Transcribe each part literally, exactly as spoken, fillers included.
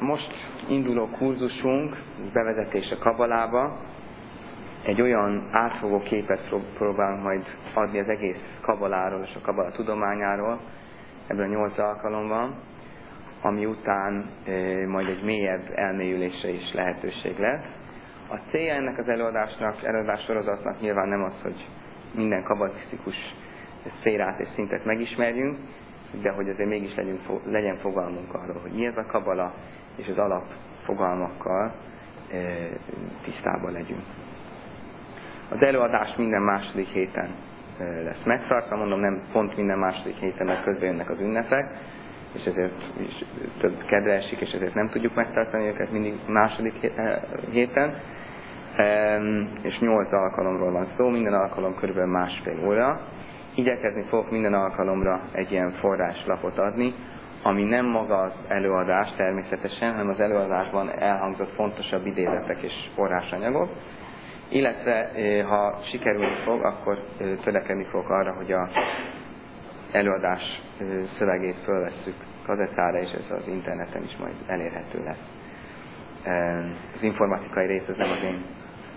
most induló kurzusunk, bevezetés a kabalába, egy olyan átfogó képet próbálunk majd adni az egész kabaláról és a kabala tudományáról ebben a nyolc alkalomban, ami után e, majd egy mélyebb elmélyülésre is lehetőség lesz. A célja ennek az előadásnak, előadássorozatnak nyilván nem az, hogy minden kabalisztikus szférát és szintet megismerjünk, de hogy azért mégis legyünk, legyen fogalmunk arról, hogy mi ez a kabala, és az alapfogalmakkal e, tisztában legyünk. Az előadás minden második héten e, lesz megtartva, mondom nem pont minden második héten, mert közben jönnek az ünnepek, és ezért is több kedve esik, és ezért nem tudjuk megtartani őket mindig második héten. E, és nyolc alkalomról van szó, minden alkalom körülbelül másfél óra. Igyekezni fogok minden alkalomra egy ilyen forráslapot adni, ami nem maga az előadás természetesen, hanem az előadásban elhangzott fontosabb idézetek és forrásanyagok. Illetve ha sikerülni fog, akkor törekedni fogok arra, hogy az előadás szövegét fölvesszük kazettára, és ez az interneten is majd elérhető lesz. Az informatikai rész ez nem az én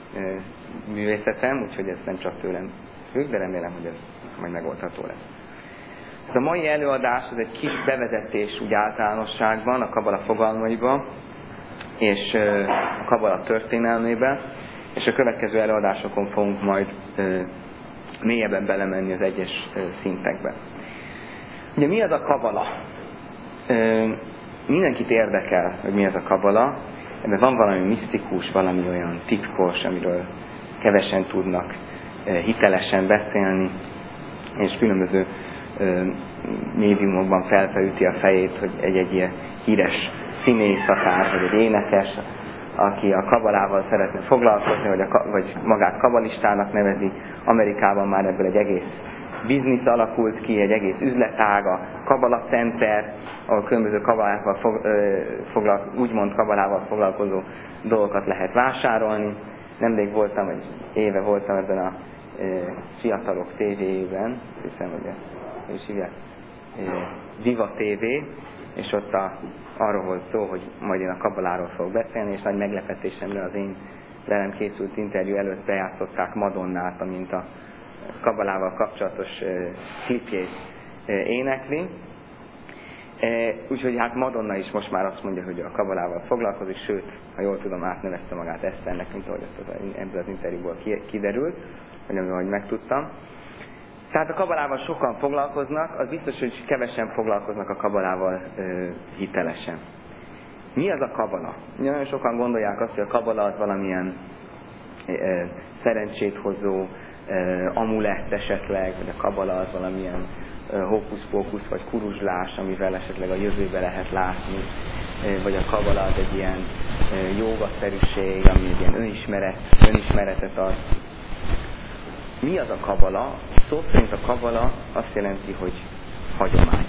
művészetem, úgyhogy ez nem csak tőlem függ, de remélem, hogy ez majd megoldható lesz. Ez a mai előadás az egy kis bevezetés úgy általánosságban a kabala fogalmaiba és a kabala történelmébe, és a következő előadásokon fogunk majd mélyebben belemenni az egyes szintekbe. Ugye mi az a kabala? Mindenkit érdekel, hogy mi az a kabala. Ebben van valami misztikus, valami olyan titkos, amiről kevesen tudnak hitelesen beszélni, és különböző médiumokban felfelüti a fejét, hogy egy-egy ilyen híres színész akár, vagy egy énekes, aki a kabalával szeretne foglalkozni, vagy, a, vagy magát kabalistának nevezi. Amerikában már ebből egy egész biznisz alakult ki, egy egész üzletág, a Kabala Center, ahol különböző kabalával fog, ö, foglal, úgymond kabalával foglalkozó dolgokat lehet vásárolni. Nemrég voltam, egy éve voltam ebben a ö, fiatalok tévéjében, hiszem, hogy ez is hívják, Viva té vé, és ott a, arról volt szó, hogy majd én a kabaláról fogok beszélni, és nagy meglepetésemre az én velem készült interjú előtt bejátszották Madonnát, amint a kabalával kapcsolatos klipjét énekli. Úgyhogy hát Madonna is most már azt mondja, hogy a kabalával foglalkozik, sőt, ha jól tudom, átnevezte magát Eszternek, mint ahogy ezt az, ebből az interjúból kiderült, vagy ahogy megtudtam. Tehát a kabalával sokan foglalkoznak, az biztos, hogy kevesen foglalkoznak a kabalával ö, hitelesen. Mi az a kabala? Nagyon sokan gondolják azt, hogy a kabala az valamilyen ö, szerencsét hozó ö, amulett esetleg, vagy a kabala az valamilyen ö, hókusz-pókusz vagy kuruzslás, amivel esetleg a jövőbe lehet látni, ö, vagy a kabala az egy ilyen ö, jógaszerűség, ami egy ilyen önismeret, önismeretet ad. Mi az a kabala? Szó szerint a kabala azt jelenti, hogy hagyomány.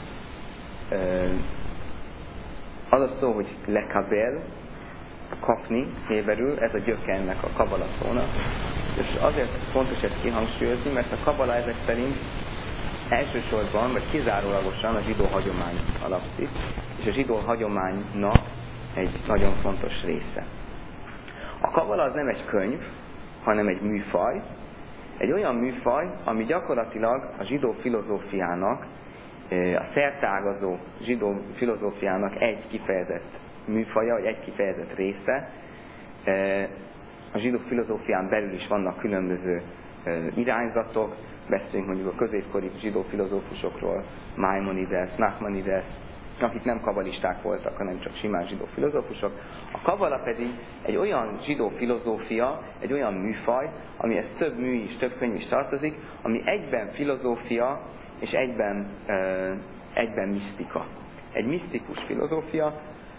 Az a szó, hogy lekabel, kapni héberül, ez a gyöke ennek a kabala szónak. És azért fontos ezt kihangsúlyozni, mert a kabala ezek szerint elsősorban, vagy kizárólagosan a zsidó hagyomány alapszik, és a zsidó hagyománynak egy nagyon fontos része. A kabala az nem egy könyv, hanem egy műfaj, egy olyan műfaj, ami gyakorlatilag a zsidó filozófiának, a szerteágazó zsidó filozófiának egy kifejezett műfaja, vagy egy kifejezett része. A zsidó filozófián belül is vannak különböző irányzatok, beszélünk mondjuk a középkori zsidó filozófusokról, Maimonides, Nachmanides, akik nem kabalisták voltak, hanem csak simán zsidó filozófusok. A kabala pedig egy olyan zsidó filozófia, egy olyan műfaj, amihez több mű is, több könyv is tartozik, ami egyben filozófia és egyben, ö, egyben misztika. Egy misztikus filozófia,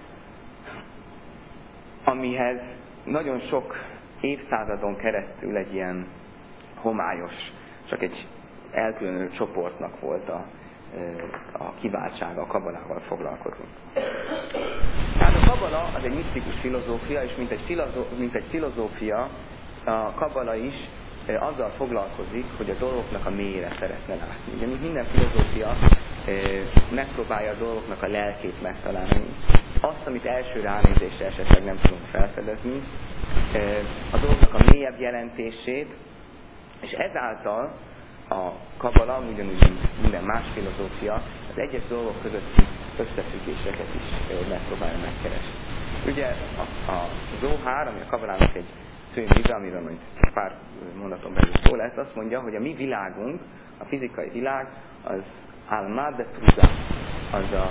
amihez nagyon sok évszázadon keresztül egy ilyen homályos, csak egy elkülönülő csoportnak volt a a kiváltsága, a kabalával foglalkozunk. Tehát a kabala az egy misztikus filozófia, és mint egy, filozó, mint egy filozófia, a kabala is e, azzal foglalkozik, hogy a dolgoknak a mélyére szeretne látni. Ugye, mint minden filozófia, megpróbálja a dolgoknak a lelkét megtalálni. Azt, amit első ránézésre esetleg nem tudunk felfedezni, a dolgoknak a mélyebb jelentését, és ezáltal a kabala, ugyanúgy mint minden más filozófia, az egyes dolgok közötti összefüggéseket is megpróbálja megkeresni. Ugye a, a Zohár, ami a kabalának egy fő műve, amiről majd pár mondaton belül szó lesz, azt mondja, hogy a mi világunk, a fizikai világ, az Alma de Prusa, az a,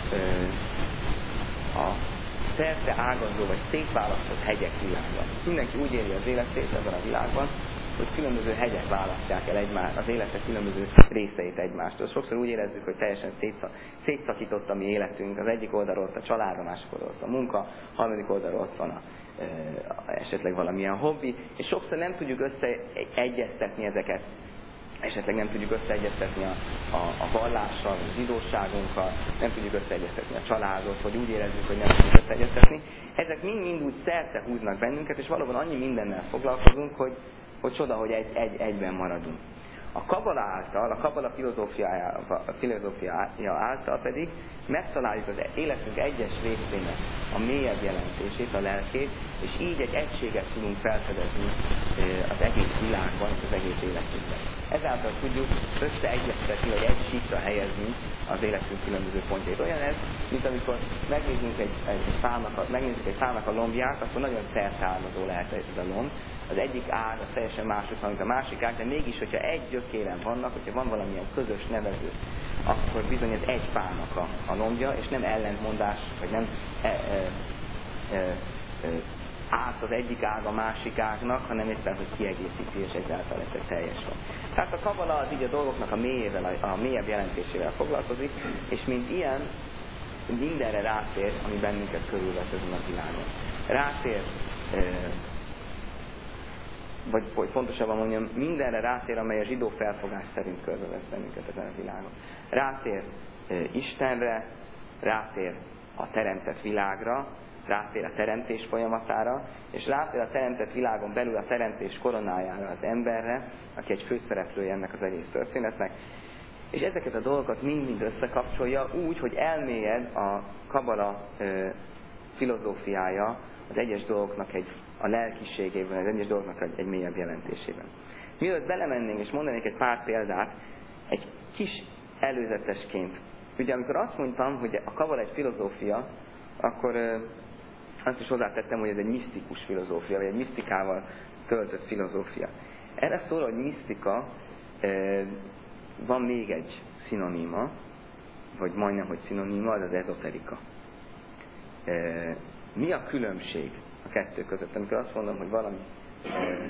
a szerte ágazó vagy szétválasztott hegyek világa. Mindenki úgy éli az életét ebben a világban, hogy különböző hegyek választják el egymás, az életek különböző részeit egymástól. Sokszor úgy érezzük, hogy teljesen szétszakított a mi életünk. Az egyik oldalról ott a család, a másik oldalról ott a munka, a harmadik oldalról ott van a, e, esetleg valamilyen hobbi, és sokszor nem tudjuk összeegyeztetni ezeket. Esetleg nem tudjuk összeegyeztetni a, a, a vallással, a zsidóságunkkal, nem tudjuk összeegyeztetni a családot, hogy úgy érezzük, hogy nem tudjuk összeegyeztetni. Ezek mind-mind úgy szerte húznak bennünket, és valóban annyi mindennel foglalkozunk, hogy hogy csoda, hogy egy, egy, egyben maradunk. A kabala által, a kabala filozófiája, filozófiája által pedig megtaláljuk az életünk egyes részének a mélyebb jelentését, a lelkét, és így egy egységet tudunk felfedezni az egész világban, az egész életünkben. Ezáltal tudjuk összeegyeztetni, vagy egy síkra helyezni az életünk különböző pontjait. Olyan ez, mint amikor megnézzünk egy, egy, fának, a, megnézzük egy fának a lombját, akkor nagyon szerteágazó lehet ez a lomb. Az egyik ág az teljesen mások, mint a másik ág, de mégis, hogyha egy gyökéren vannak, hogyha van valamilyen közös nevező, akkor bizony ez egy fának a, a lombja, és nem ellentmondás, vagy nem e, e, e, e, át az egyik ág a másik ágnak, hanem éppen, hogy kiegészíti, és ezáltal lesz egy teljes van. Tehát a kabala az így a dolgoknak a, mélyével, a mélyebb jelentésével foglalkozik, és mint ilyen, mindenre rátér, ami bennünket körülvesz ezen a világon. Rátér, e, vagy, vagy pontosabban mondjam, mindenre rátér, amely a zsidó felfogás szerint körbevesz bennünket ezen a világon. Rátér e, Istenre, rátér a teremtett világra, rátér a teremtés folyamatára, és rátér a teremtett világon belül a teremtés koronájára, az emberre, aki egy főszereplője ennek az egész történetnek. És ezeket a dolgokat mind-mind összekapcsolja úgy, hogy elmélyed a kabala e, filozófiája az egyes dolgoknak egy, a lelkiségében, az egyes dolgoknak egy, egy mélyebb jelentésében. Mielőtt belemennénk és mondanék egy pár példát, egy kis előzetesként. Ugye amikor azt mondtam, hogy a kabala egy filozófia, akkor ö, azt is hozzátettem, hogy ez egy misztikus filozófia, vagy egy misztikával töltött filozófia. Erre szól, hogy misztika, ö, van még egy szinoníma, vagy majdnem, hogy szinoníma, az az ezoterika. Ö, mi a különbség a kettő között? Amikor azt mondom, hogy valami ö, ö,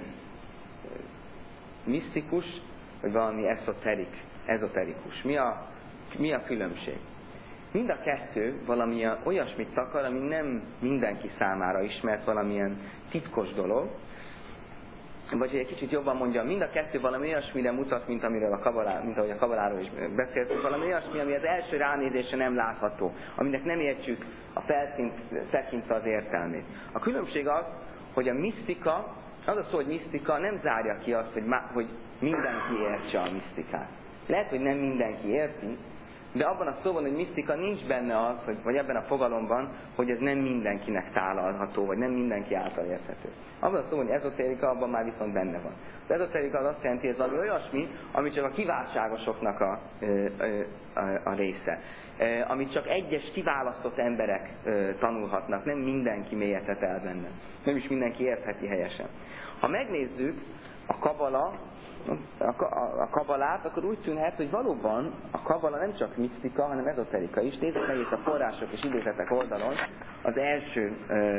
misztikus, vagy valami ezoterik, ezoterikus. Mi a, mi a különbség? Mind a kettő valami olyasmit takar, ami nem mindenki számára ismert, valamilyen titkos dolog. Vagy egy kicsit jobban mondjam, mind a kettő valami olyasmire mutat, mint, amiről a kabalá, mint ahogy a kabaláról is beszéltünk, valami olyasmi, ami az első ránézésre nem látható, aminek nem értjük a felszínt tekintve az értelmét. A különbség az, hogy a misztika, az a szó, hogy misztika nem zárja ki azt, hogy, má, hogy mindenki értse a misztikát. Lehet, hogy nem mindenki érti, de abban a szóban, hogy misztika nincs benne az, hogy, vagy ebben a fogalomban, hogy ez nem mindenkinek tálalható, vagy nem mindenki által érthető. Abban a szóban, hogy ezoterika, abban már viszont benne van. Az ezoterika az azt jelenti, hogy ez valami olyasmi, ami csak a kiváltságosoknak a, a, a, a része. Amit csak egyes kiválasztott emberek tanulhatnak, nem mindenki mélyedhet el benne. Nem is mindenki értheti helyesen. Ha megnézzük a kabala, A, a, a kabalát, akkor úgy tűnhet, hogy valóban a kabala nem csak misztika, hanem ezoterika is. Nézzük meg itt a források és idézetek oldalon az első,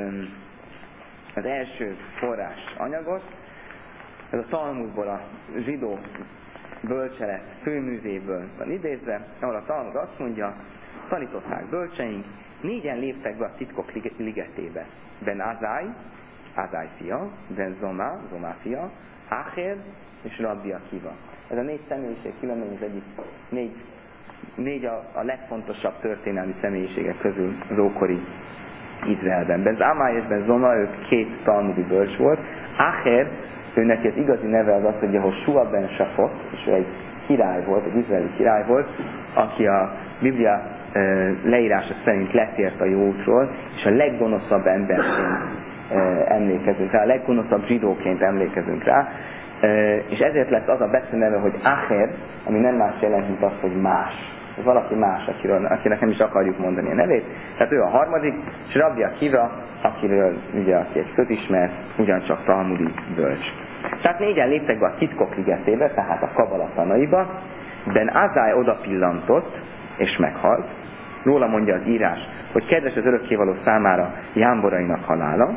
az első forrás anyagot. Ez a Talmudból, a zsidó bölcselet főművéből van idézve, ahol a Talmud azt mondja, tanították bölcseink, négyen léptek be a titkok ligetébe. Ben Azai, Azai fia, Ben Zoma, Zoma fia, Acher és Rabbi Akiva. Ez a négy személyiség különben az egyik négy, négy a, a legfontosabb történelmi személyiségek közül az ókori Izraelben. Ben Zama és Ben Zoma, ők két talmudi bölcs volt. Acher, ő neki az igazi neve az az, hogy Jehoshua ben Safot, és ő egy király volt, egy izraeli király volt, aki a Biblia leírása szerint letért a jó útról, és a leggonoszabb emberként emlékezünk rá, a leggonoszabb zsidóként emlékezünk rá, és ezért lesz az a beceneve, hogy Acher, ami nem más jelent, mint az, hogy más. Ez valaki más, akiről, akinek nem is akarjuk mondani a nevét. Tehát ő a harmadik, és Rabbi Akiva, akiről ugye aki egy közismert, ugyancsak talmudi bölcs. Tehát négyen léptek be a titkok ligetébe, tehát a kabala tanaiba, Ben Azály oda pillantott, és meghalt. Róla mondja az írás, hogy kedves az örökkévaló számára jámborainak halála.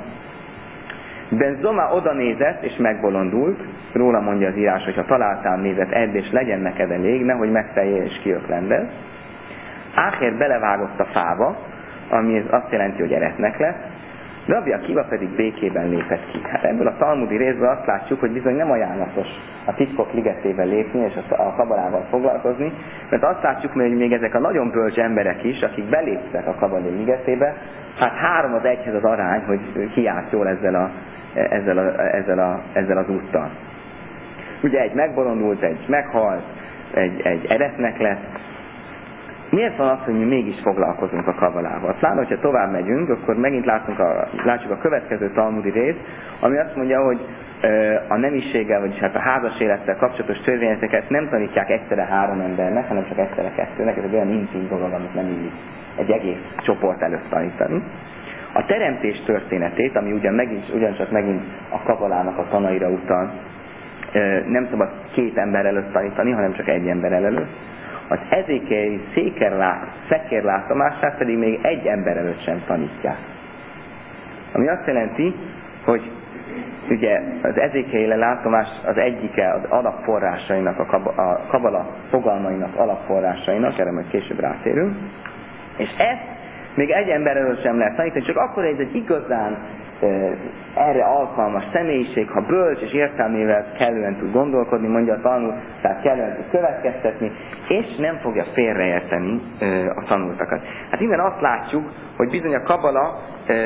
Ben Zoma oda nézett, és megbolondult. Róla mondja az írás, hogy ha találtál nézett, edd, és legyen neked elég, nehogy megfeljél és kiöklendez. Ácher belevágott a fába, ami azt jelenti, hogy eretnek lesz. Rabbi Akiva pedig békében lépett ki. Hát ebből a talmudi részből azt látjuk, hogy bizony nem ajánlatos a titkok ligetében lépni és a kabalával foglalkozni, mert azt látjuk, hogy még ezek a nagyon bölcs emberek is, akik beléptek a kabali ligetébe, hát három az egyhez az arány, hogy kiállt jól ezzel, a, ezzel, a, ezzel, a, ezzel az úttal. Ugye egy megbolondult, egy meghalt, egy, egy eretnek lett. Miért van az, hogy mi mégis foglalkozunk a kabalával? Pláne, hogyha tovább megyünk, akkor megint látunk a, látjuk a következő talmudi részt, ami azt mondja, hogy a nemiséggel, vagyis hát a házas élettel kapcsolatos törvényeket nem tanítják egyszerre három embernek, hanem csak egyszerre kettőnek. Ez egy olyan intim dolog, amit nem illik egy egész csoport előtt tanítani. A teremtés történetét, ami ugyan megint, ugyancsak megint a kabalának a tanaira utal, nem szabad két ember előtt tanítani, hanem csak egy ember előtt. Az ezékeli szekérlátomását pedig még egy ember előtt sem tanítják. Ami azt jelenti, hogy ugye az ezékeli látomás az egyike az alapforrásainak, a, kab- a kabala fogalmainak alapforrásainak, erre majd később rátérünk, és ezt még egy ember előtt sem lehet tanítani, csak akkor ez egy igazán erre alkalmas személyiség, ha bölcs és értelmével kellően tud gondolkodni, mondja a Talmud, tehát kellően tud következtetni, és nem fogja félreérteni a tanultakat. Hát innen azt látjuk, hogy bizony a kabala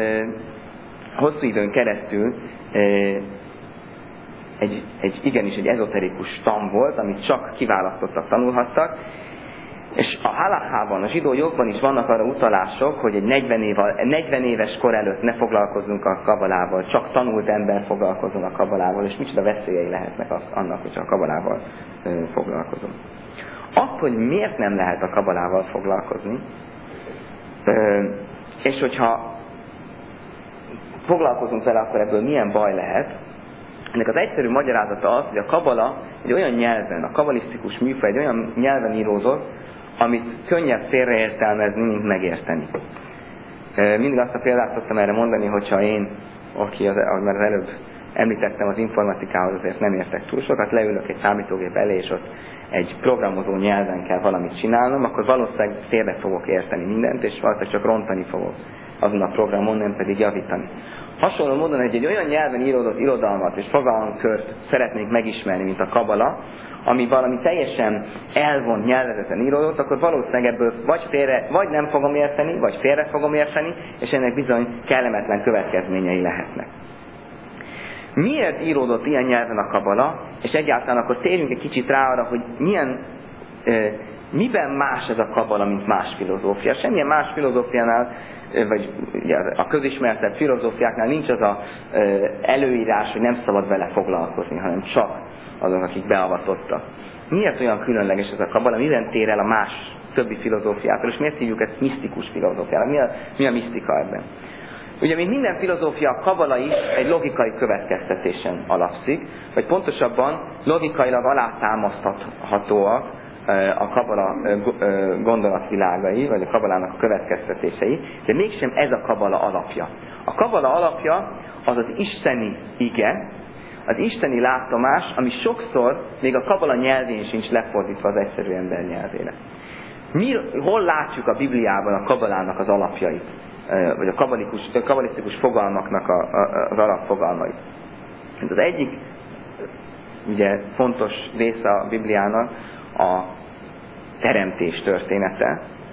hosszú időn keresztül egy, egy igenis egy ezoterikus tan volt, amit csak kiválasztottak tanulhattak, és a halachában, a zsidó jogban is vannak arra utalások, hogy egy negyven, év, negyven éves kor előtt ne foglalkozzunk a kabalával, csak tanult ember foglalkozunk a kabalával, és micsoda veszélyei lehetnek annak, hogy a kabalával ö, foglalkozunk. Azt, hogy miért nem lehet a kabalával foglalkozni, ö, és hogyha foglalkozunk vele, akkor ebből milyen baj lehet, ennek az egyszerű magyarázata az, hogy a kabala egy olyan nyelven, a kabalisztikus műfaj egy olyan nyelven írózott, amit könnyebb félreértelmezni, mint megérteni. Mindig azt a példát szoktam erre mondani, hogyha én, aki az, ahogy már az előbb említettem, az informatikához azért nem értek túl sokat, leülök egy számítógép elé, és ott egy programozó nyelven kell valamit csinálnom, akkor valószínűleg félre fogok érteni mindent, és valószínűleg csak rontani fogok azon a programon, nem pedig javítani. Hasonló módon, hogy egy olyan nyelven íródott irodalmat és fogalomkört szeretnék megismerni, mint a kabala, ami valami teljesen elvont nyelvezeten íródott, akkor valószínűleg ebből vagy, félre, vagy nem fogom érteni, vagy félre fogom érteni, és ennek bizony kellemetlen következményei lehetnek. Miért íródott ilyen nyelven a kabala, és egyáltalán akkor térjünk egy kicsit rá arra, hogy milyen, e, miben más ez a kabala, mint más filozófia. Semmilyen más filozófiánál, vagy ugye a közismertebb filozófiáknál nincs az a e, előírás, hogy nem szabad vele foglalkozni, hanem csak azok, akik beavatottak. Miért olyan különleges ez a kabala? Miben tér el a más többi filozófiától, és miért hívjuk ezt misztikus filozófiának? Mi a, mi a misztika ebben? Ugye, mint minden filozófia, a kabala is egy logikai következtetésen alapszik, vagy pontosabban logikailag alátámaszthatóak a kabala gondolatvilágai, vagy a kabalának a következtetései, de mégsem ez a kabala alapja. A kabala alapja az az isteni ige, az isteni látomás, ami sokszor még a kabala nyelvén sincs lefordítva az egyszerű ember nyelvére. Mi, hol látjuk a Bibliában a kabalának az alapjait, vagy a kabalisztikus fogalmaknak a, a, az alapfogalmait? Az egyik ugye, fontos része a Bibliának a teremtés története,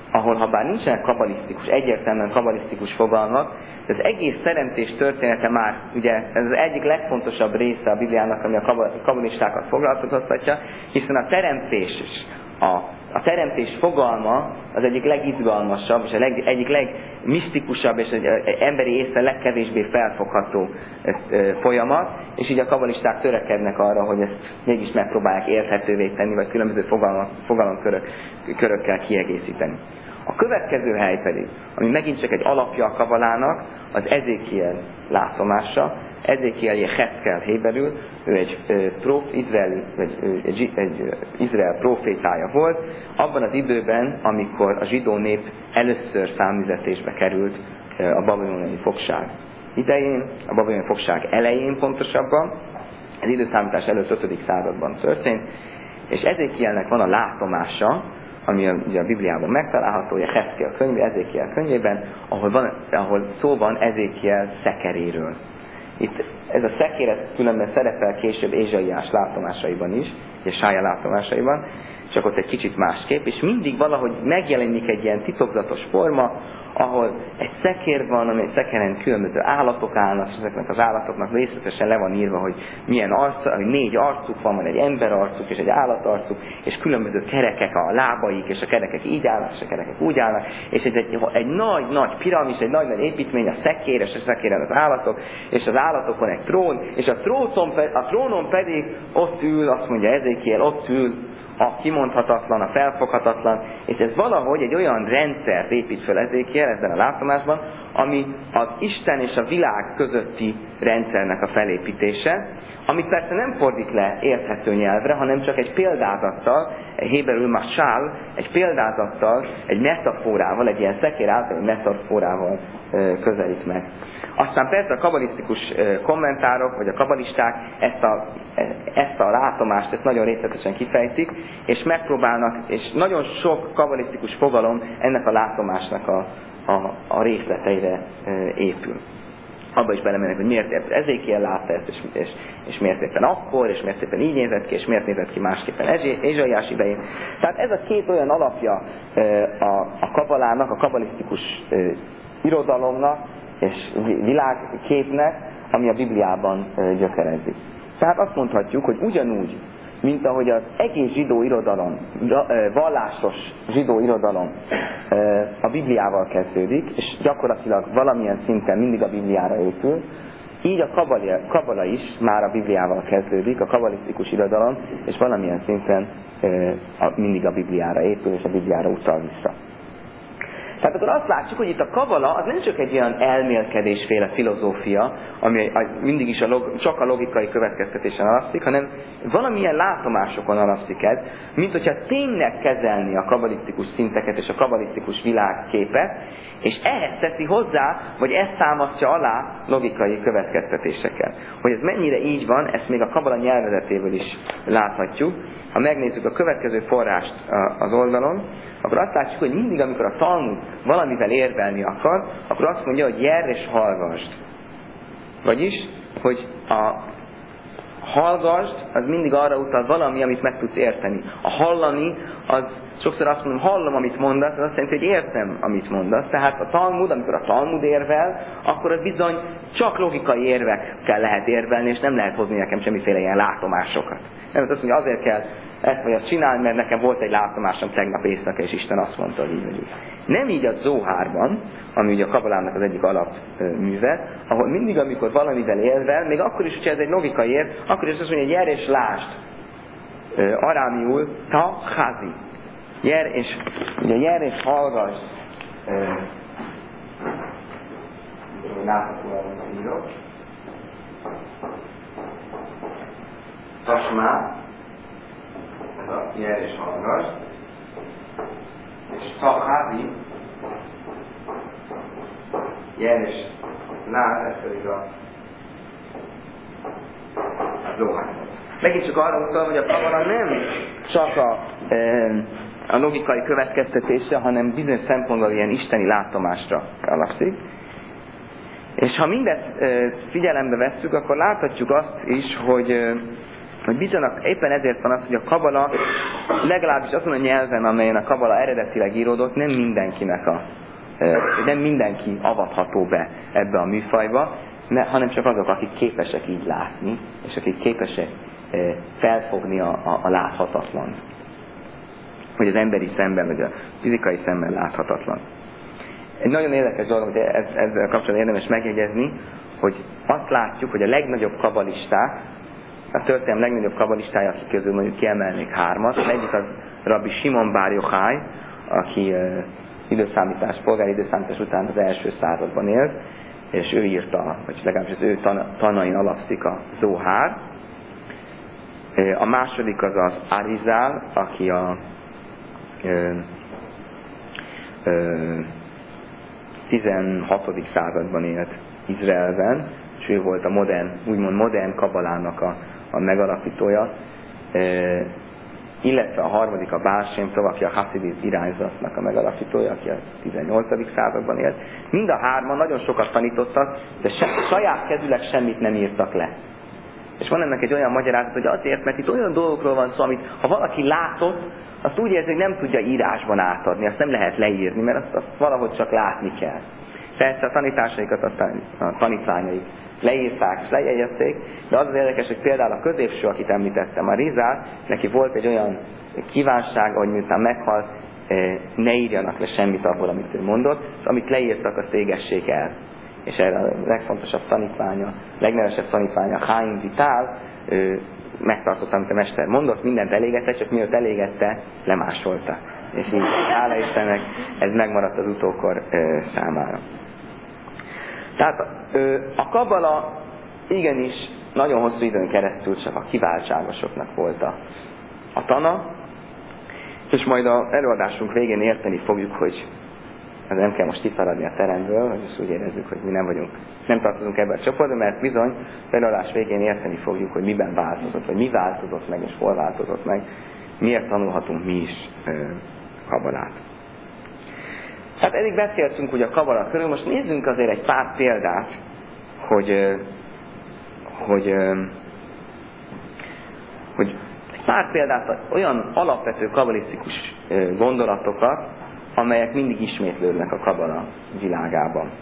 ahol ha bár nincsenek kabalisztikus, egyértelműen kabalisztikus fogalmak, de az egész teremtés története már, ugye ez az egyik legfontosabb része a Bibliának, ami a kabalistákat foglalkoztatja, hiszen a teremtés, a, a teremtés fogalma az egyik legizgalmasabb, és a leg, egyik legmisztikusabb, és egy, egy emberi észre legkevésbé felfogható folyamat, és így a kabalisták törekednek arra, hogy ezt mégis megpróbálják érthetővé tenni, vagy különböző fogalom, fogalomkörök, körökkel kiegészíteni. A következő hely pedig, ami megint csak egy alapja a kabalának, az Ezékiel látomása. Ezékiel Jehezkel héberül, ő egy, prof, izraeli, vagy egy, egy Izrael profétája volt, abban az időben, amikor a zsidó nép először számüzetésbe került a babiloniai fogság idején, a babiloniai fogság elején pontosabban, az időszámítás előtt ötödik században történt, és Ezékielnek van a látomása, ami a, ugye a Bibliában megtalálható, Jehezkel könyve, Ezékiel könyvében, ahol, van, ahol szó van Ezékiel szekeréről. Itt ez a szekér, ez különben szerepel később Ézsaiás látomásaiban is, és Sája látomásaiban, csak ott egy kicsit másképp, és mindig valahogy megjelenik egy ilyen titokzatos forma, ahol egy szekér van, ami egy szekeren különböző állatok állnak, és ezeknek az állatoknak részletesen le van írva, hogy milyen arc, hogy négy arcuk van, van egy ember arcuk és egy állatarcuk, és különböző kerekek a lábaik, és a kerekek így állnak, és a kerekek úgy állnak, és egy, egy, egy nagy-nagy piramis, egy nagy-nagy építmény, a szekér, és a szekéren az állatok, és az állatokon egy trón, és a trónon, a trónon pedig ott ül, azt mondja Ezékiel, ott ül a kimondhatatlan, a felfoghatatlan, és ez valahogy egy olyan rendszert épít fel Ezékiel ebben a látomásban, ami az Isten és a világ közötti rendszernek a felépítése, amit persze nem fordít le érthető nyelvre, hanem csak egy példázattal, egy héberül masál, egy példázattal, egy metaforával, egy ilyen szekér által egy metaforával közelít meg. Aztán persze a kabalisztikus kommentárok, vagy a kabalisták ezt a, ezt a látomást, ezt nagyon részletesen kifejtik, és megpróbálnak, és nagyon sok kabalisztikus fogalom ennek a látomásnak a, a, a részleteire épül. Abba is belemennek, hogy miért ért Ezékiel látta ezt, és, és, és miért éppen akkor, és miért éppen így nézett ki, és miért nézett ki másképpen Ézsaiás idején. Tehát ez a két olyan alapja a, a kabalának, a kabalisztikus irodalomnak, és világképnek, ami a Bibliában gyökerezik. Tehát azt mondhatjuk, hogy ugyanúgy, mint ahogy az egész zsidó irodalom, vallásos zsidó irodalom a Bibliával kezdődik, és gyakorlatilag valamilyen szinten mindig a Bibliára épül, így a kabala, kabala is már a Bibliával kezdődik, a kabalisztikus irodalom, és valamilyen szinten mindig a Bibliára épül, és a Bibliára utal vissza. Tehát akkor azt látjuk, hogy itt a kabala az nem csak egy olyan elmélkedésféle filozófia, ami mindig is a log, csak a logikai következtetésen alapszik, hanem valamilyen látomásokon alapszik ez, mint hogyha tényleg kezelni a kabalisztikus szinteket és a kabalisztikus világképet, és ehhez teszi hozzá, vagy ezt támasztja alá logikai következtetésekkel. Hogy ez mennyire így van, ezt még a kabala nyelvezetéből is láthatjuk. Ha megnézzük a következő forrást az oldalon, akkor azt látjuk, hogy mindig, amikor a Talmud valamivel érvelni akar, akkor azt mondja, hogy jár és hallgasd. Vagyis, hogy a hallgasd, az mindig arra utal valami, amit meg tudsz érteni. A hallani, az sokszor azt mondom, hallom, amit mondasz, az azt jelenti, hogy értem, amit mondasz. Tehát a Talmud, amikor a Talmud érvel, akkor az bizony csak logikai érvekkel lehet érvelni, és nem lehet hozni nekem semmiféle ilyen látomásokat. Nem, azt mondja, azért kell ezt vagy azt csinálni, mert nekem volt egy látomásom tegnap éjszaka, és Isten azt mondta, hogy így vagy úgy. Nem így a Zohárban, ami ugye a kabalának az egyik alapműve, ahol mindig, amikor valamivel érvel, még akkor is, hogyha ez egy logikai érv, akkor is azt mondja, hogy jár és lásd. Arámiul ta házi. Jár és, ugye jár és hallgass. Tasmá. Ez a jár és hallgass. És ta házi. Jár és lásd, ez pedig a Zohár. Megint csak arra mutat, hogy a kabala nem csak a, e, a logikai következtetése, hanem bizonyos szempontból ilyen isteni látomásra alapszik. És ha mindezt e, figyelembe vesszük, akkor láthatjuk azt is, hogy, e, hogy bizonyos, éppen ezért van az, hogy a kabala, legalábbis azon a nyelven, amelyen a kabala eredetileg íródott, nem mindenkinek a, nem mindenki avatható be ebbe a műfajba, ne, hanem csak azok, akik képesek így látni, és akik képesek felfogni a, a, a láthatatlan. Hogy az emberi szemben, vagy a fizikai szemben láthatatlan. Egy nagyon érdekes dolog, hogy ez, ezzel kapcsolatban érdemes megjegyezni, hogy azt látjuk, hogy a legnagyobb kabalisták, a történelem legnagyobb kabalistája, akik közül mondjuk kiemelnék hármat, az egyik az Rabbi Simon Bar Yochai, aki uh, időszámítás, polgári időszámítás után az első században élt, és ő írta, vagy legalábbis az ő tan- tanain alapszik a Zohár. A második az az Arizal, aki a ö, ö, tizenhatodik században élt Izraelben, és ő volt a modern, úgymond modern kabalának a, a megalapítója, ö, illetve a harmadik a Baal Shem Tov, aki a Haszidi irányzatnak a megalapítója, aki a tizennyolcadik században élt. Mind a hárman nagyon sokat tanítottak, de se, saját kezüleg semmit nem írtak le. És van ennek egy olyan magyarázat, hogy azért, mert itt olyan dolgokról van szó, amit ha valaki látott, azt úgy érzi, hogy nem tudja írásban átadni, azt nem lehet leírni, mert azt, azt valahogy csak látni kell. Persze a tanításaikat aztán a tanítványaik leírták és lejegyezték, de az az érdekes, hogy például a középső, akit említettem, a Rizál, neki volt egy olyan kívánsága, hogy miután meghalt, ne írjanak le semmit abból, amit ő mondott, és amit leírtak, azt égessék el. És erre a legfontosabb tanítványa, legnevesebb tanítványa, Chaim Vital, megtartotta, amit a mester mondott, mindent elégette, csak mielőtt elégette, lemásolta. És így, hála Istennek, ez megmaradt az utókor ö, számára. Tehát ö, a kabala igenis nagyon hosszú időn keresztül csak a kiváltságosoknak volt a, a tana, és majd az előadásunk végén érteni fogjuk, hogy ez nem kell most kifaradni a teremből, és úgy érezzük, hogy mi nem vagyunk, nem tartozunk ebben a csoportban, mert bizony az előadás végén érteni fogjuk, hogy miben változott, vagy mi változott meg, és hol változott meg, miért tanulhatunk mi is ö, kabalát. Hát eddig beszéltünk ugye a kabala körül, most nézzünk azért egy pár példát, hogy, ö, hogy, ö, hogy egy pár példát, olyan alapvető kabalisztikus ö, gondolatokat, amelyek mindig ismétlődnek a kabala világában.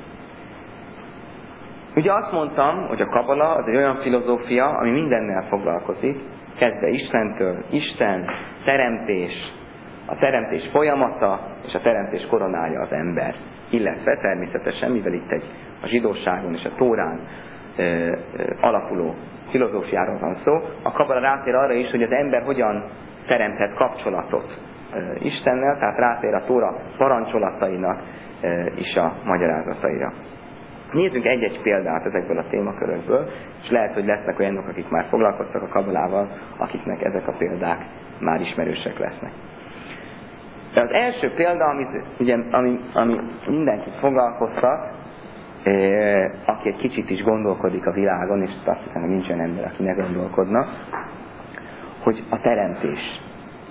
Ugye azt mondtam, hogy a kabala az egy olyan filozófia, ami mindennel foglalkozik, kezdve Istentől, Isten, teremtés, a teremtés folyamata és a teremtés koronája az ember. Illetve természetesen, mivel itt egy a zsidóságon és a Tórán ö, ö, alapuló filozófiáról van szó, a kabala rátér arra is, hogy az ember hogyan teremthet kapcsolatot Istennel, tehát rátér a Tóra parancsolatainak is a magyarázataira. Nézzünk egy-egy példát ezekből a témakörökből, és lehet, hogy lesznek olyanok, akik már foglalkoztak a kabalával, akiknek ezek a példák már ismerősek lesznek. De az első példa, amit, ugye, ami, ami mindenkit foglalkoztat, eh, aki egy kicsit is gondolkodik a világon, és azt hiszem, hogy nincs olyan ember, aki ne gondolkodna, hogy a teremtés.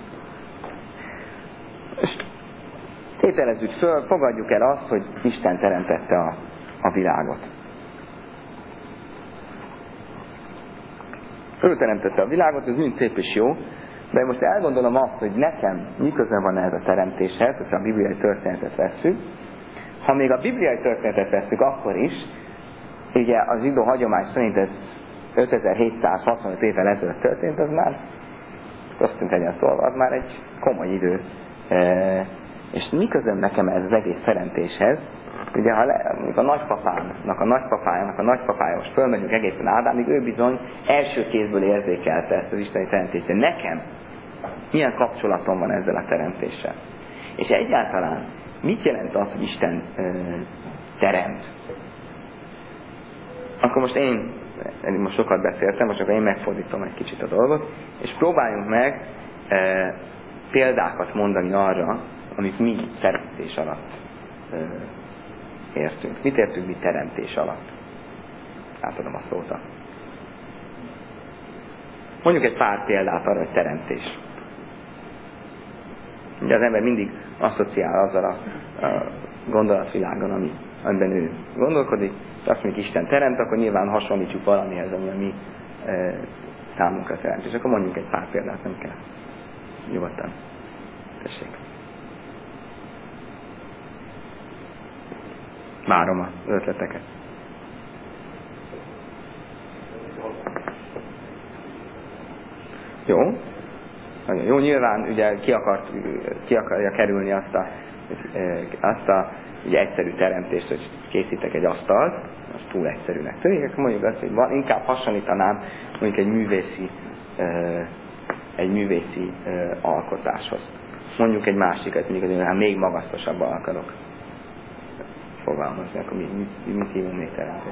És tételezzük föl, fogadjuk el azt, hogy Isten teremtette a, a világot. Ő teremtette a világot, ez mind szép és jó, de most elgondolom azt, hogy nekem mi köze van ez a teremtéshez, hogyha a bibliai történetet vesszük. Ha még a bibliai történetet vesszük, akkor is, ugye az zsidó hagyomány szerint ez ötezer-hétszázhatvanöt évvel ezelőtt történt, az már, köztünk legyen szólva, az már egy komoly idő. E, és mi közöm nekem ez az egész teremtéshez? Ugye ha le, a nagypapának, a nagypapájának, a nagypapája, most fölmegyünk egészen Ádámig, ő bizony első kézből érzékelte ezt az isteni teremtést. De nekem milyen kapcsolatom van ezzel a teremtéssel? És egyáltalán mit jelent az, hogy Isten e, teremt? Akkor most én, most sokat beszéltem, most akkor én megfordítom egy kicsit a dolgot, és próbáljunk meg e, példákat mondani arra, amit mi teremtés alatt e, értünk. Mit értünk mi teremtés alatt? Átadom a szót. Mondjuk egy pár példát arra, hogy teremtés. Ugye az ember mindig asszociál azzal a, a gondolatvilágon, ami, amiben ő gondolkodik, és azt mondjuk Isten teremt, akkor nyilván hasonlítsuk valamihez, ami a mi e, számunkra a teremtés. Akkor mondjuk egy pár példát, nem kell. Nyugodtan. Tessék. Várom az ötleteket. Jó. Nagyon jó. Nyilván ugye ki, akart, ki akarja kerülni azt a, azt a ugye, egyszerű teremtést, hogy készítek egy asztalt, az túl egyszerűnek tűnik, akkor mondjuk azt, hogy van, inkább hasonlítanám mondjuk egy művészi, egy művészi alkotáshoz. Mondjuk egy másikat, mondjuk egy még magasztosabban akarok fogalmazni, akkor mi, mi, mit hívunk még teremtést?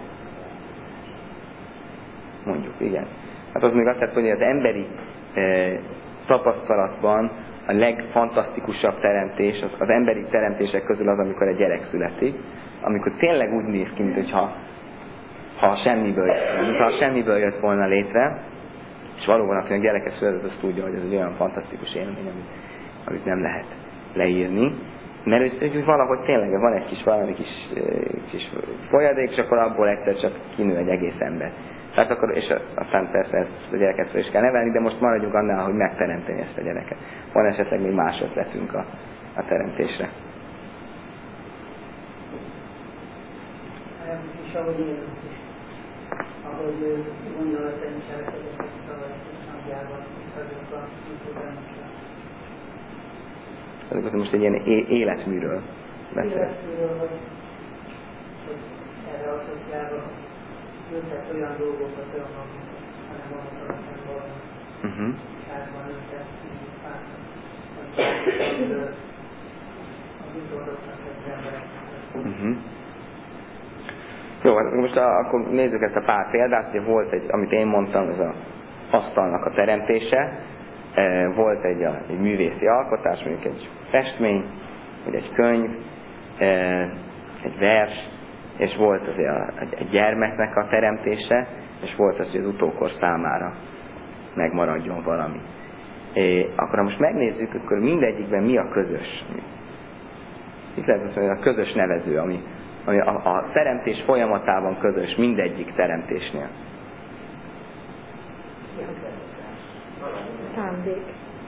Mondjuk, igen. Hát az még azt jelenti, hogy az emberi e, tapasztalatban a legfantasztikusabb teremtés, az, az emberi teremtések közül az, amikor egy gyerek születik, amikor tényleg úgy néz ki, mintha ha semmiből, mintha semmiből jött volna létre, és valóban akinek gyereke született, az tudja, hogy ez egy olyan fantasztikus élmény, amit, amit nem lehet leírni. Mert hogy valahogy tényleg van egy kis valami kis, kis folyadék, és akkor abból egyszer csak kinő egy egész ember. Tehát akkor, és aztán persze ezt a gyereket fel is kell nevelni, de most maradjunk annál, hogy megteremteni ezt a gyereket. Van esetleg még más ötletünk a, a teremtésre. És ahogy élünk is, ahogy gondolataim cselekedettek szavaik napjában, azok a mikrobenekkel. Ezek most egy ilyen é- életműről beszél. Életműről, hogy, hogy erre asszociálva jöttek olyan dolgokat, olyan magunkat, hanem magunkat nem volna. Uh-huh. Házban jöttek, hát, hogy az utódoknak egy embereknek. Uh-huh. Jó, hát most a, akkor nézzük ezt a pár példát, hogy volt egy, amit én mondtam, ez az asztalnak a teremtése, e, volt egy, a, egy művészi alkotás, mondjuk egy festmény, vagy egy könyv, e, egy vers, és volt azért a, egy, egy gyermeknek a teremtése, és volt az, hogy az utókor számára megmaradjon valami. É, akkor ha most megnézzük, akkor mindegyikben mi a közös? Itt lehet azt mondani, a közös nevező, ami ami a, a teremtés folyamatában közös mindegyik teremtésnél. Szándék.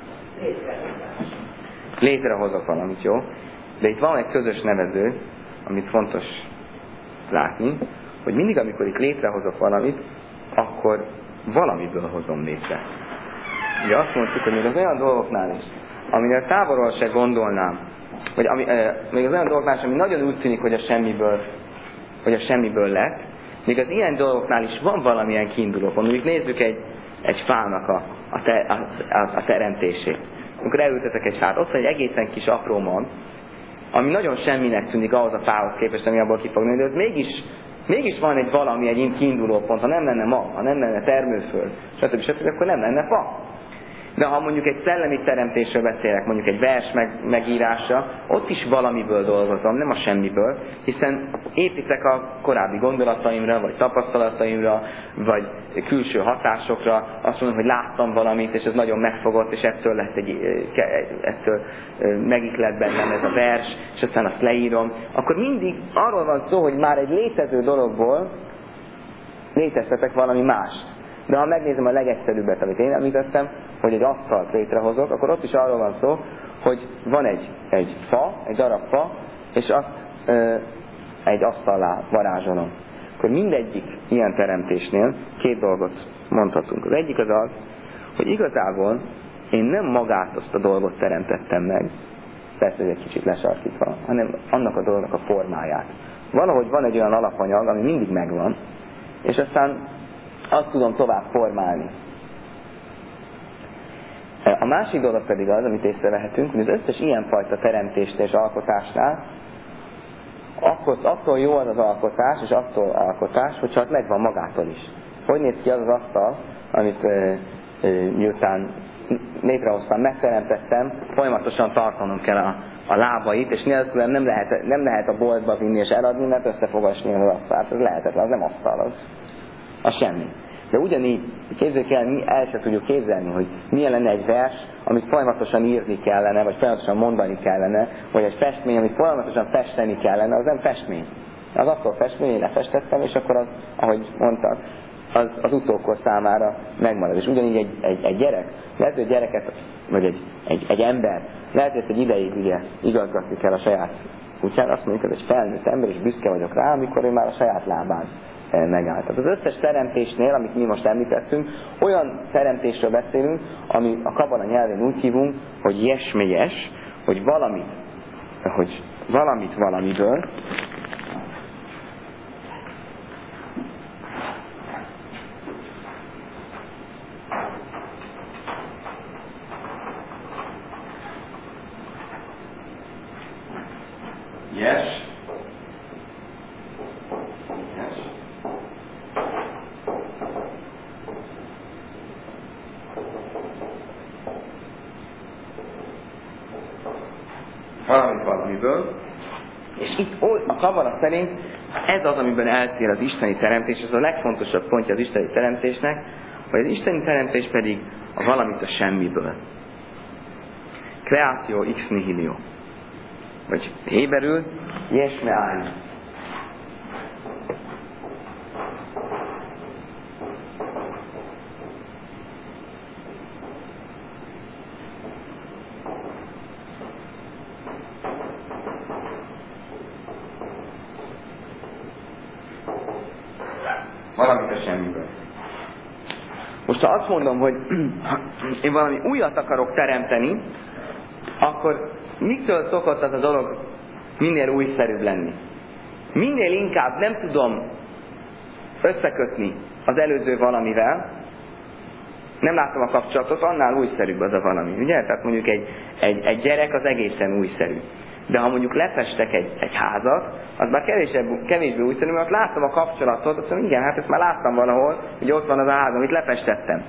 Létrehozok valamit, jó? De itt van egy közös nevező, amit fontos látni, hogy mindig, amikor itt létrehozok valamit, akkor valamiből hozom létre. Ugye azt mondtuk, hogy még az olyan dolgoknál is, amire távolról se gondolnám, vagy ami, eh, még az olyan dolgoknál, ami nagyon úgy tűnik, hogy a semmiből, hogy a semmiből lett, még az ilyen dolgoknál is van valamilyen kiinduló pont. Mondjuk nézzük egy, egy fának a, a, te, a, a, a teremtését. Amikor elültetek egy fát, ott van egy egészen kis apró mag, ami nagyon semminek tűnik ahhoz a fához képest, ami abból ki fog nőni, de ott mégis, mégis van egy valami, egy kiinduló pont. Ha nem lenne mag, ha nem lenne termőföld, stb. stb., akkor nem lenne fa. De ha mondjuk egy szellemi teremtésről beszélek, mondjuk egy vers meg, megírása, ott is valamiből dolgozom, nem a semmiből, hiszen építek a korábbi gondolataimra, vagy tapasztalataimra, vagy külső hatásokra, azt mondom, hogy láttam valamit, és ez nagyon megfogott, és ettől lett egy, ettől megiklett bennem ez a vers, és aztán azt leírom. Akkor mindig arról van szó, hogy már egy létező dologból léteztetek valami mást. De ha megnézem a legegyszerűbbet, amit én említettem, hogy egy asztalt létrehozok, akkor ott is arról van szó, hogy van egy, egy fa, egy darab fa, és azt ö, egy asztallá varázsolom. Akkor mindegyik ilyen teremtésnél két dolgot mondhatunk. Az egyik az az, hogy igazából én nem magát azt a dolgot teremtettem meg, persze ez egy kicsit lesarkítva, hanem annak a dolognak a formáját. Valahogy van egy olyan alapanyag, ami mindig megvan, és aztán azt tudom tovább formálni. A másik dolog pedig az, amit észrevehetünk, hogy az összes ilyenfajta teremtést és alkotásnál akkor, attól jó az az alkotás, és attól alkotás, hogyha ott megvan magától is. Hogy néz ki az az asztal, amit e, e, miután létrehoztam, megteremtettem, folyamatosan tartanom kell a, a lábait, és nélkülem nem lehet, nem lehet a boltba vinni és eladni, mert össze fog esni az asztalt. Ez lehetetlen, az nem asztal, az, az semmi. De ugyanígy képzeljük el, mi el sem tudjuk képzelni, hogy milyen lenne egy vers, amit folyamatosan írni kellene, vagy folyamatosan mondani kellene, vagy egy festmény, amit folyamatosan festeni kellene, az nem festmény. Az attól festmény, én lefestettem, és akkor az, ahogy mondtam, az, az utókor számára megmarad. És ugyanígy egy, egy, egy gyerek, lehet, hogy egy gyereket, vagy egy, egy, egy ember, lehet, hogy egy ideig ugye igazgatni kell a saját kutyán, azt mondjuk, hogy egy felnőtt ember, és büszke vagyok rá, amikor ő már a saját lábán megállt. Tehát az összes teremtésnél, amit mi most említettünk, olyan teremtésről beszélünk, ami a kabala nyelvén úgy hívunk, hogy jesmélyes, hogy valamit, hogy valamit valamiből, yes, yes, valamit valamiből, és itt a kabala szerint ez az, amiben eltér az isteni teremtés, ez a legfontosabb pontja az isteni teremtésnek, hogy az isteni teremtés pedig a valamit a semmiből. Creatio ex nihilo. Vagy héberül, yes me'ain. Valamit a semmiből. Most ha azt mondom, hogy én valami újat akarok teremteni, akkor mitől szokott az a dolog minél újszerűbb lenni? Minél inkább nem tudom összekötni az előző valamivel, nem látom a kapcsolatot, annál újszerűbb az a valami, ugye? Tehát mondjuk egy, egy, egy gyerek az egészen újszerű. De ha mondjuk lefestek egy, egy házat, az már kevésbé, kevésbé újszerű, mert látom a kapcsolatot, azt mondom, igen, hát ezt már láttam valahol, hogy ott van az a ház, amit lefestettem.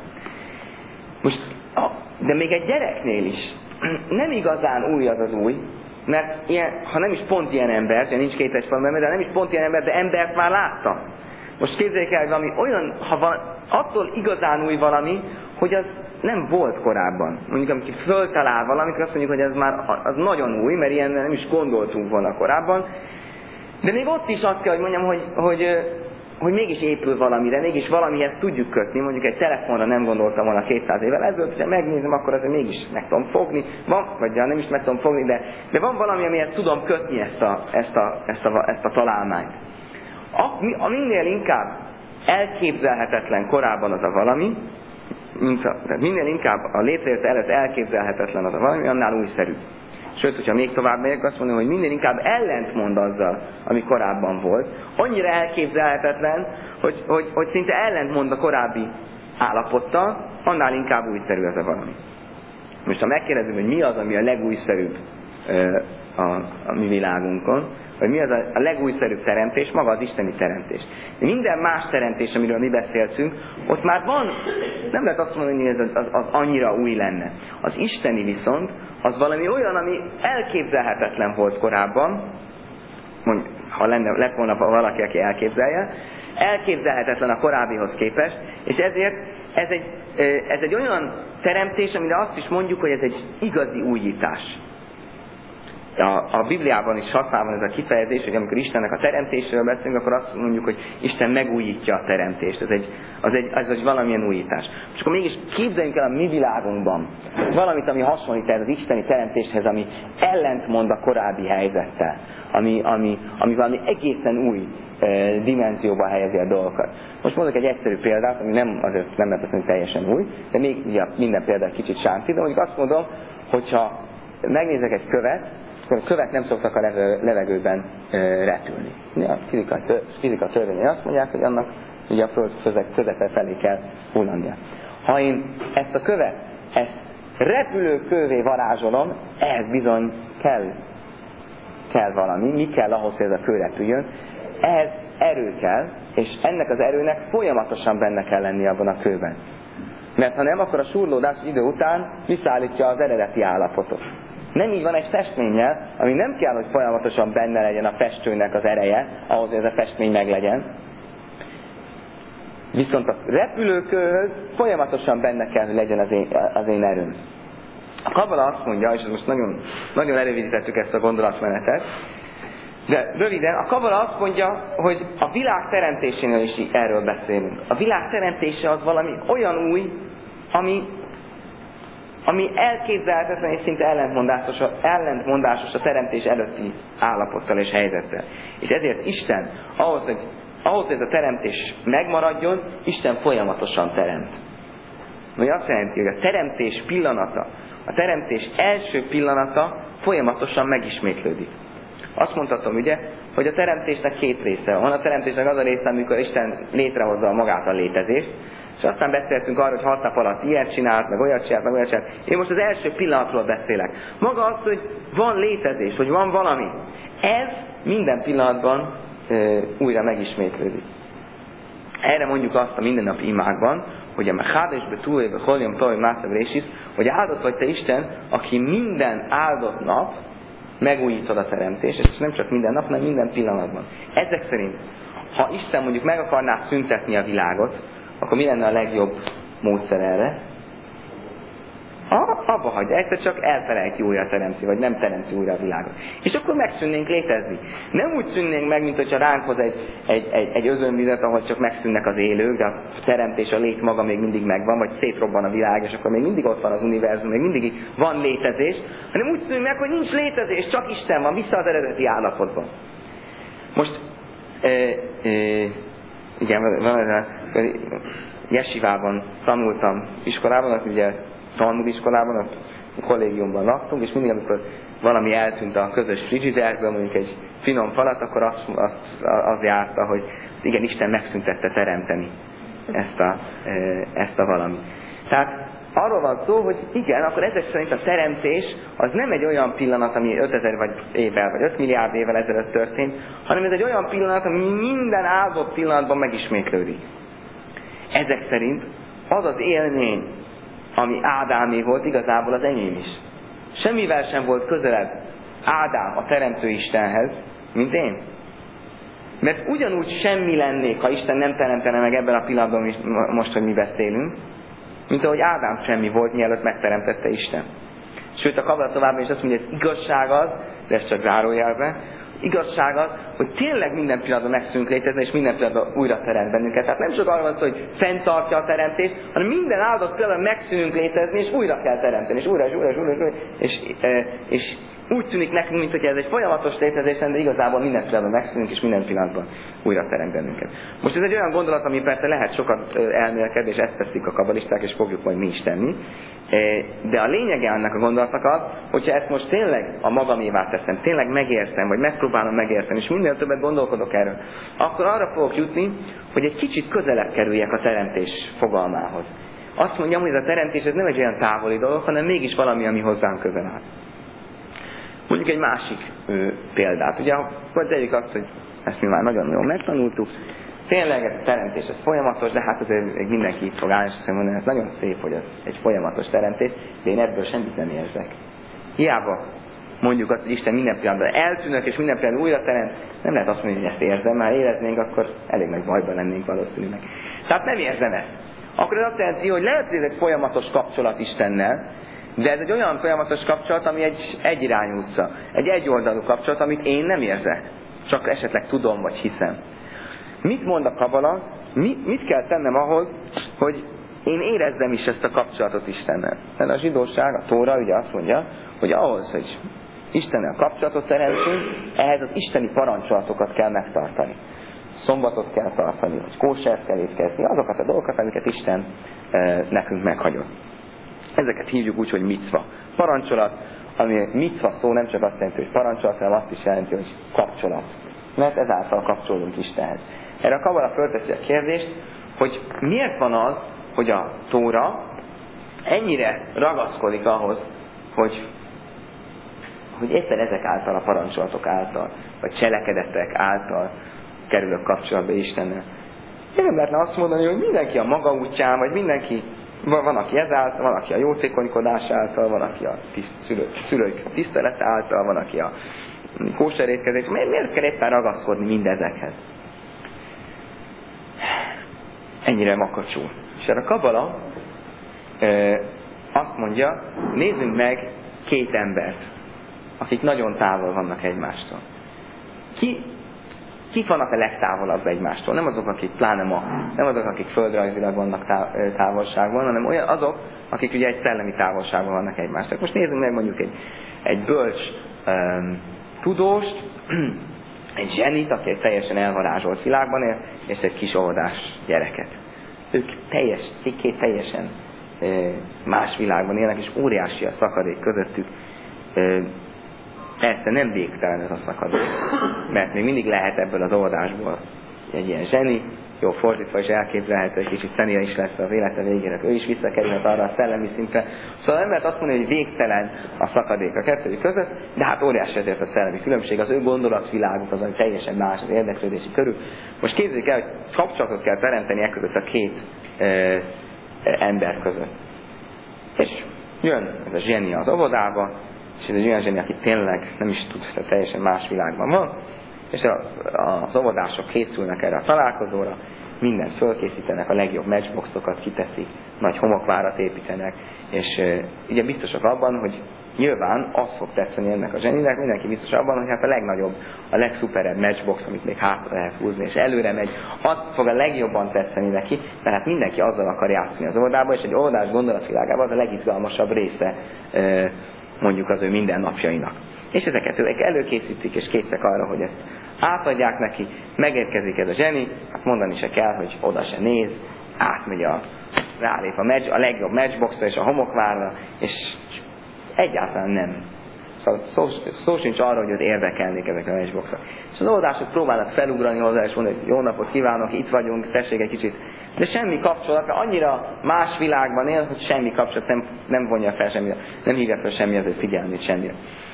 Most, de még egy gyereknél is nem igazán új az az új, mert ilyen, ha nem is pont ilyen ember, ugye nincs két egyforma ember, de nem is pont ilyen ember, de embert már láttam. Most képzeljék el, hogy valami olyan, ha van, attól igazán új valami, hogy az nem volt korábban. Mondjuk, amikor föltalál valamit, azt mondjuk, hogy ez már az nagyon új, mert ilyen nem is gondoltunk volna korábban. De még ott is azt kell, hogy mondjam, hogy, hogy, hogy mégis épül valamire, mégis valamihez tudjuk kötni. Mondjuk egy telefonra nem gondoltam volna kétszáz évvel ezelőtt, hogyha megnézem, akkor azért mégis meg tudom fogni. Van, vagy nem is meg tudom fogni, de, de van valami, amihez tudom kötni ezt a, ezt a, ezt a, ezt a találmányt. A, a minél inkább elképzelhetetlen korábban az a valami, mint a, tehát minél inkább a létrejött előtt elképzelhetetlen az a valami, annál újszerű. Sőt, hogyha még tovább megyek, azt mondom, hogy minél inkább ellentmond azzal, ami korábban volt. Annyira elképzelhetetlen, hogy, hogy, hogy szinte ellentmond a korábbi állapottal, annál inkább újszerű ez a valami. Most ha megkérdezünk, hogy mi az, ami a legújszerűbb a, a mi világunkon, vagy mi az a, a legújszerűbb teremtés, maga az isteni teremtés. De minden más teremtés, amiről mi beszéltünk, ott már van, nem lehet azt mondani, hogy ez az, az, az annyira új lenne. Az isteni viszont, az valami olyan, ami elképzelhetetlen volt korábban, mondjuk, ha lenne, lett volna valaki, aki elképzelje, elképzelhetetlen a korábbihoz képest, és ezért ez egy, ez egy olyan teremtés, amire azt is mondjuk, hogy ez egy igazi újítás. A, a Bibliában is használva ez a kifejezés, hogy amikor Istennek a teremtésről beszélünk, akkor azt mondjuk, hogy Isten megújítja a teremtést. Ez egy, az egy, az egy valamilyen újítás. És akkor mégis képzeljünk el a mi világunkban valamit, ami hasonlít ez az isteni teremtéshez, ami ellentmond a korábbi helyzettel, ami, ami, ami valami egészen új e, dimenzióba helyezi a dolgokat. Most mondok egy egyszerű példát, ami nem, azért nem lehet azt mondani, teljesen új, de még ugye minden példa kicsit sánti, de mondjuk azt mondom, hogyha megnézek egy követ, akkor a kövek nem szoktak a levegőben e, repülni. A fizika, tör, fizika törvényei azt mondják, hogy annak ugye a föld közepe felé kell hullannia. Ha én ezt a követ, ezt repülő kővé varázsolom, ehhez bizony kell, kell valami, mi kell ahhoz, hogy ez a kő repüljön, ehhez erő kell, és ennek az erőnek folyamatosan benne kell lenni abban a kőben. Mert ha nem, akkor a súrlódás idő után visszaállítja az eredeti állapotot. Nem így van egy festménnyel, ami nem kell, hogy folyamatosan benne legyen a festőnek az ereje, ahhoz, hogy ez a festmény meglegyen. Viszont a repülőkőhöz folyamatosan benne kell, hogy legyen az én, az én erőm. A Kabala azt mondja, és most nagyon, nagyon elővidítettük ezt a gondolatmenetet, De röviden, a kabala azt mondja, hogy a világ teremtésénél is erről beszélünk. A világ teremtése az valami olyan új, ami, ami elképzelhetetlen és szinte ellentmondásos, ellentmondásos a teremtés előtti állapottal és helyzettel. És ezért Isten, ahhoz, hogy, ahhoz, hogy ez a teremtés megmaradjon, Isten folyamatosan teremt. Ami azt jelenti, hogy a teremtés pillanata, a teremtés első pillanata folyamatosan megismétlődik. Azt mondhatom, ugye, hogy a teremtésnek két része van. A teremtésnek az a része, amikor Isten létrehozza magát a létezést, és aztán beszéltünk arról, hogy hat nap alatt ilyet csinált, meg olyat csinált, meg olyat csinált. Én most az első pillanatról beszélek. Maga az, hogy van létezés, hogy van valami. Ez minden pillanatban e, újra megismétlődik. Erre mondjuk azt a mindennapi imákban, hogy a mechádésbe túlébe holjam tovább mászab résis, hogy áldott vagy te Isten, aki minden áldott nap megújítod a teremtést, és nem csak minden nap, hanem minden pillanatban. Ezek szerint, ha Isten mondjuk meg akarná szüntetni a világot, akkor mi lenne a legjobb módszer erre? Ha, abba hagyja, egyszer csak elfelejti újra teremti, vagy nem teremti újra a világot. És akkor megszűnnénk létezni. Nem úgy szűnnénk meg, mint hogyha ránk hoz egy, egy, egy, egy özönvizet, ahol csak megszűnnek az élők, de a teremtés, a lét maga még mindig megvan, vagy szétrobban a világ, és akkor még mindig ott van az univerzum, még mindig van létezés, hanem úgy szűnünk meg, hogy nincs létezés, csak Isten van, vissza az eredeti állapotban. Most, e, e, igen, van ez a jesivában tanultam iskolában, az ugye Talmud iskolában, a kollégiumban laktunk, és mindig, amikor valami eltűnt a közös frigiderből, mondjuk egy finom falat, akkor az, az, az járta, hogy igen, Isten megszüntette teremteni ezt a, ezt a valamit. Tehát arról van szó, hogy igen, akkor ezek szerint a teremtés az nem egy olyan pillanat, ami ötezer vagy évvel, vagy öt milliárd évvel ezelőtt történt, hanem ez egy olyan pillanat, ami minden áldott pillanatban megismétlődik. Ezek szerint az az élmény, ami Ádámé volt, igazából az enyém is. Semmivel sem volt közelebb Ádám a teremtő Istenhez, mint én. Mert ugyanúgy semmi lennék, ha Isten nem teremtene meg ebben a pillanatban most, hogy mi beszélünk, mint ahogy Ádám semmi volt, mielőtt megteremtette Isten. Sőt, a kabala továbbá is azt mondja, hogy igazság az, de ez csak zárójelben, igazság az, hogy tényleg minden pillanatban megszűnünk létezni, és minden pillanatban újra teremt bennünket. Tehát nem csak arról van szó, hogy fenntartja a teremtést, hanem minden áldott pillanatban megszűnünk létezni, és újra kell teremteni, és újra, és újra, és újra, és, újra, és, és, és úgy tűnik nekünk, mint hogy ez egy folyamatos létezés, de igazából minden pillanatban megszűnünk, és minden pillanatban újra teremt bennünket. Most ez egy olyan gondolat, ami persze lehet sokat elmélkedni, és ezt teszik a kabalisták, és fogjuk majd mi is tenni. De a lényege annak a gondolatnak az, hogyha ezt most tényleg a magamévá teszem, tényleg megértem, vagy megpróbálom megérteni, és minél többet gondolkodok erről, akkor arra fogok jutni, hogy egy kicsit közelebb kerüljek a teremtés fogalmához. Azt mondjam, hogy ez a teremtés ez nem egy olyan távoli dolog, hanem mégis valami, ami hozzánk közel áll. Mondjuk egy másik ö, példát. Ugye, akkor tegyük azt, hogy ezt mi már nagyon jól megtanultuk. Tényleg ez a teremtés ez folyamatos, de hát azért még mindenki itt fog állni, és azt mondani, hogy ez nagyon szép, hogy ez egy folyamatos teremtés, de én ebből semmit nem érzek. Hiába mondjuk azt, hogy Isten minden pillanatban eltűnök, és minden pillanatban újra teremt, nem lehet azt mondani, hogy ezt érzem, már éreznénk, akkor elég nagy bajban lennénk valószínűleg. Tehát nem érzem ezt. Akkor ez azt jelenti, hogy lehet, hogy ez egy folyamatos kapcsolat Istennel, de ez egy olyan folyamatos kapcsolat, ami egy egyirányú utca. Egy egyoldalú kapcsolat, amit én nem érzek. Csak esetleg tudom, vagy hiszem. Mit mond a kabala? Mi, mit kell tennem ahhoz, hogy én érezzem is ezt a kapcsolatot Istennel? Mert a zsidóság, a Tóra ugye azt mondja, hogy ahhoz, hogy Istennel kapcsolatot teremtünk, ehhez az isteni parancsolatokat kell megtartani. Szombatot kell tartani, vagy kósert kell étkezni, azokat a dolgokat, amiket Isten e, nekünk meghagyott. Ezeket hívjuk úgy, hogy micva. Parancsolat, ami micva szó nem csak azt jelenti, hogy parancsolat, hanem azt is jelenti, hogy kapcsolat. Mert ezáltal kapcsolódunk Istenhez. Erre a kabala fölteszi a kérdést, hogy miért van az, hogy a Tóra ennyire ragaszkodik ahhoz, hogy, hogy éppen ezek által, a parancsolatok által, vagy cselekedetek által kerülök kapcsolatba Istennel. Én nem lehetne azt mondani, hogy mindenki a maga útján, vagy mindenki, van aki ezáltal, van aki a jótékonykodás által, van aki a tiszt, szülők, szülők tisztelete által, van aki a kóserétkezés. Miért, miért kell éppen ragaszkodni mindezekhez? Ennyire makacsú. És erre a kabala e, azt mondja, nézzünk meg két embert, akik nagyon távol vannak egymástól. ki, kik vannak a legtávolabb egymástól? Nem azok, akik pláne ma, nem azok, akik földrajzilag vannak távolságban, hanem olyan azok, akik ugye egy szellemi távolságban vannak egymástól. Most nézzük meg mondjuk egy, egy bölcs um, tudóst, egy zsenit, aki egy teljesen elvarázsolt világban él, és egy kis óvodás gyereket. Ők teljes, két teljesen e, más világban élnek, és óriási a szakadék közöttük. E, persze nem végtelen ez a szakadék, mert még mindig lehet ebből az óvodásból egy ilyen zseni, jó, fordítva is elképzelhető, egy kicsit Szenia is lesz az élete végére, ő is visszakerülhet arra a szellemi szintre. Szóval nem lehet azt mondani, hogy végtelen a szakadék a kettőjük között, de hát óriási ezért a szellemi különbség, az ő gondolatviláguk az, ami teljesen más, az érdeklődési körül. Most képzeljük el, hogy kapcsolatot kell teremteni e között a két e, e, ember között. És jön ez a zseni az óvodába, és ez egy olyan zseni, aki tényleg nem is tud, tehát teljesen más világban van, és a, a, az óvodások készülnek erre a találkozóra, mindent fölkészítenek, a legjobb matchboxokat kiteszik, nagy homokvárat építenek, és e, ugye biztosak abban, hogy nyilván az fog tetszeni ennek a zseninek, mindenki biztos abban, hogy hát a legnagyobb, a legszuperebb matchbox, amit még hátra lehet húzni, és előre megy, az fog a legjobban tetszeni neki, mert hát mindenki azzal akar játszani az óvodába, és egy óvodás gondolatvilágában az a legizgalmasabb része e, mondjuk az ő mindennapjainak. És ezeket ők előkészítik, és készek arra, hogy ezt átadják neki, megérkezik ez a zseni, hát mondani se kell, hogy oda se néz, átmegy a, rálép a, match, a legjobb matchboxra és a homokvárra, és egyáltalán nem. Szóval szó, szó sincs arra, hogy őt érdekelnék ezek a matchboxok. És az oldások próbálnak felugrani hozzá, és mondani, hogy jó napot kívánok, itt vagyunk, tessék egy kicsit. De semmi kapcsolat, annyira más világban él, hogy semmi kapcsolat nem, nem vonja fel semmire, nem hívja fel semmi az ő figyelmét semmire.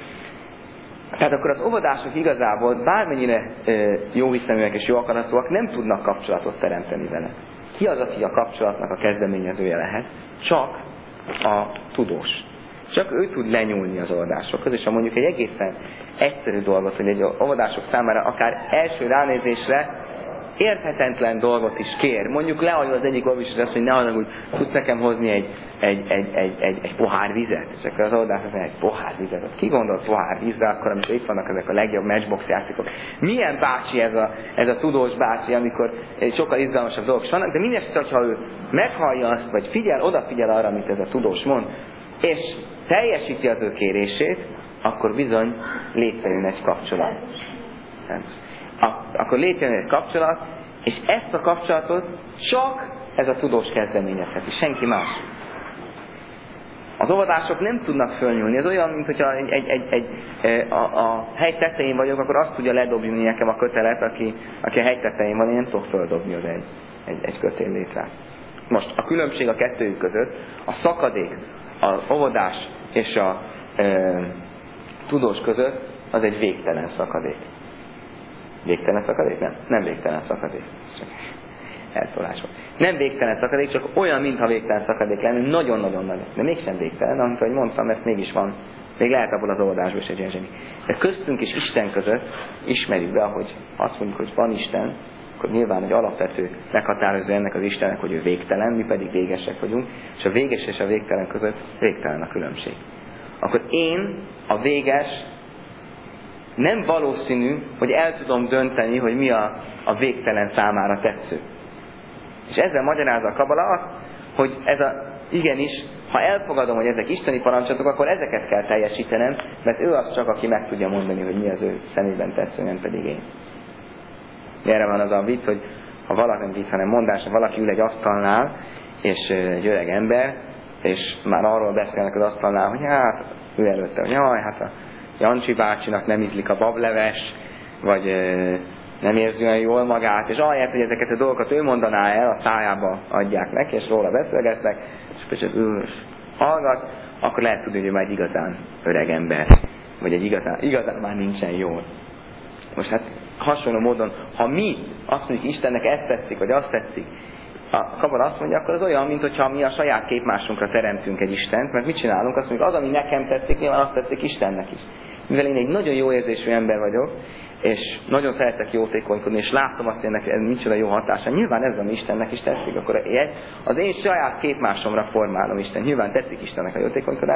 Tehát akkor az óvodások igazából bármennyire e, jó hiszeműek és jó akaratúak, nem tudnak kapcsolatot teremteni vele. Ki az, aki a kapcsolatnak a kezdeményezője lehet? Csak a tudós. Csak ő tud lenyúlni az óvodásokhoz, és ha mondjuk egy egészen egyszerű dolgot, hogy egy óvodások számára akár első ránézésre érthetetlen dolgot is kér. Mondjuk lehajol az egyik orvos, és azt mondja, hogy ne haragudj, tudsz nekem hozni egy, egy, egy, egy, egy, egy pohár vizet? És akkor az óvodás azt mondja, egy pohár vizet. Ki gondol pohár vízre, akkor amikor itt vannak ezek a legjobb matchbox játékok. Milyen bácsi ez a, ez a tudós bácsi, amikor sokkal izgalmasabb dolgok vannak, de mindesetre, hogyha ő meghallja azt, vagy figyel, odafigyel arra, amit ez a tudós mond, és teljesíti az ő kérését, akkor bizony létrejön egy kapcsolat. Akkor létrejön egy kapcsolat, és ezt a kapcsolatot csak ez a tudós kezdeményezheti, senki más. Az óvodások nem tudnak fölnyúlni, ez olyan, mint hogyha egy, egy, egy, egy, a, a hegy tetején vagyok, akkor azt tudja ledobni nekem a kötelet, aki, aki a hegy tetején van, én nem tudok földobni oda egy, egy, egy kötél létrát. Most a különbség a kettőjük között, a szakadék, az óvodás és a e, tudós között, az egy végtelen szakadék. Végtelen szakadék? Nem. Nem végtelen szakadék. Ez csak elszólás volt. Nem végtelen szakadék, csak olyan, mintha végtelen szakadék lenne, nagyon-nagyon nagy. De mégsem végtelen, amit ahogy mondtam, mert mégis van. Még lehet abból az oldásból is egy ilyen zseni. De köztünk és Isten között ismerjük be, hogy azt mondjuk, hogy van Isten, akkor nyilván egy alapvető meghatározó ennek az Istennek, hogy ő végtelen, mi pedig végesek vagyunk, és a véges és a végtelen között végtelen a különbség. Akkor én, a véges, nem valószínű, hogy el tudom dönteni, hogy mi a, a végtelen számára tetsző. És ezzel magyarázza a Kabala azt, hogy ez a, igenis, ha elfogadom, hogy ezek isteni parancsolatok, akkor ezeket kell teljesítenem, mert ő az csak, aki meg tudja mondani, hogy mi az ő szemében tetsző, nem pedig én. Erre van az a vicc, hogy ha valaki nem vicc, hanem mondás, ha valaki ül egy asztalnál, és egy öreg ember, és már arról beszélnek az asztalnál, hogy hát, ő előtte, hogy jaj, hát a Jancsi bácsinak nem ízlik a bableves, vagy e, nem érzi olyan jól magát, és ahelyett, hogy ezeket a dolgokat ő mondaná el, a szájába adják neki, és róla beszélgetnek, és csak ő hallgat, akkor lehet tudni, hogy ő már egy igazán öreg ember, vagy egy igazán, igazán már nincsen jól. Most hát hasonló módon, ha mi azt mondjuk Istennek ezt tetszik, vagy azt tetszik, a Kabala azt mondja, akkor az olyan, mintha mi a saját képmásunkra teremtünk egy Istent, mert mit csinálunk? Azt mondjuk, az, ami nekem tetszik, nyilván azt tetszik Istennek is. Mivel én egy nagyon jó érzésű ember vagyok, és nagyon szeretek jótékonykodni, és látom azt, hogy ennek ez micsoda jó hatása, nyilván ez, ami Istennek is tetszik, akkor az én saját képmásomra formálom Isten. Nyilván tetszik Istennek a jótékonykodás,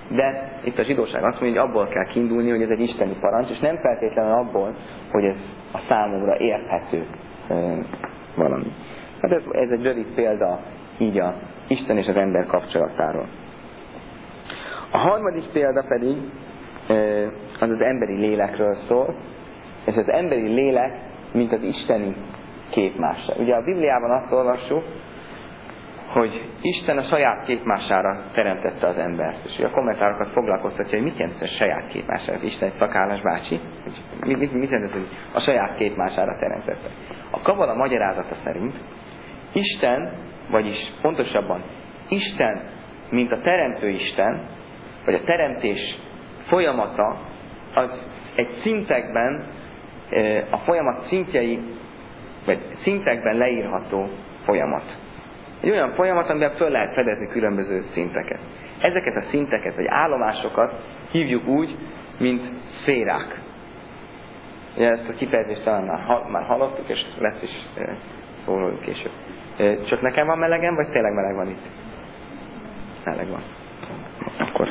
De itt a zsidóság azt mondja, hogy abból kell kiindulni, hogy ez egy isteni parancs, és nem feltétlenül abból, hogy ez a számomra érthető valami. Hát ez, ez egy rövid példa így a Isten és az ember kapcsolatáról. A harmadik példa pedig az az emberi lélekről szól, és az emberi lélek, mint az isteni képmása. Ugye a Bibliában azt olvassuk, hogy Isten a saját képmására teremtette az embert. És a kommentárokat foglalkoztatja, hogy mit jelent ez a saját képmására. Isten egy szakállas bácsi? Mit, mit, mit jelent ez, hogy a saját képmására teremtette? A kabala magyarázata szerint Isten, vagyis pontosabban Isten, mint a teremtő Isten, vagy a teremtés folyamata, az egy szintekben, a folyamat szintjei, vagy szintekben leírható folyamat. Egy olyan folyamat, amiben föl lehet fedezni különböző szinteket. Ezeket a szinteket, vagy állomásokat hívjuk úgy, mint szférák. Ugye ezt a kifejezést talán már, már hallottuk, és lesz is e, szólójuk később. E, csak nekem van melegem, vagy tényleg meleg van itt? Meleg van. Akkor...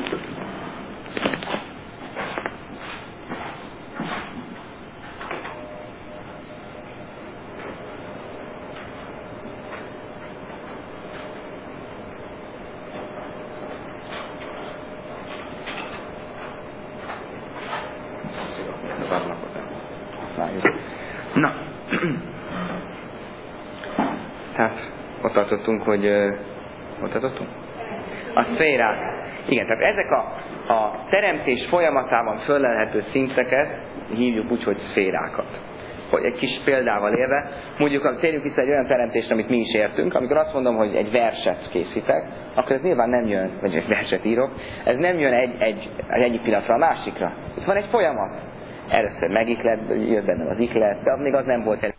Na, tehát ott tartottunk, hogy ott tartottunk? A szférák. Igen, tehát ezek a, a teremtés folyamatában föllelhető szinteket hívjuk úgy, hogy szférákat. Hogy egy kis példával élve, mondjuk térjünk vissza egy olyan teremtést, amit mi is értünk, amikor azt mondom, hogy egy verset készítek, akkor ez nyilván nem jön, vagy egy verset írok, ez nem jön egy, egy, egy egyik pillanatra a másikra. Itt van egy folyamat. Először megiklet, jött bennem az iklet, de még az nem volt elég.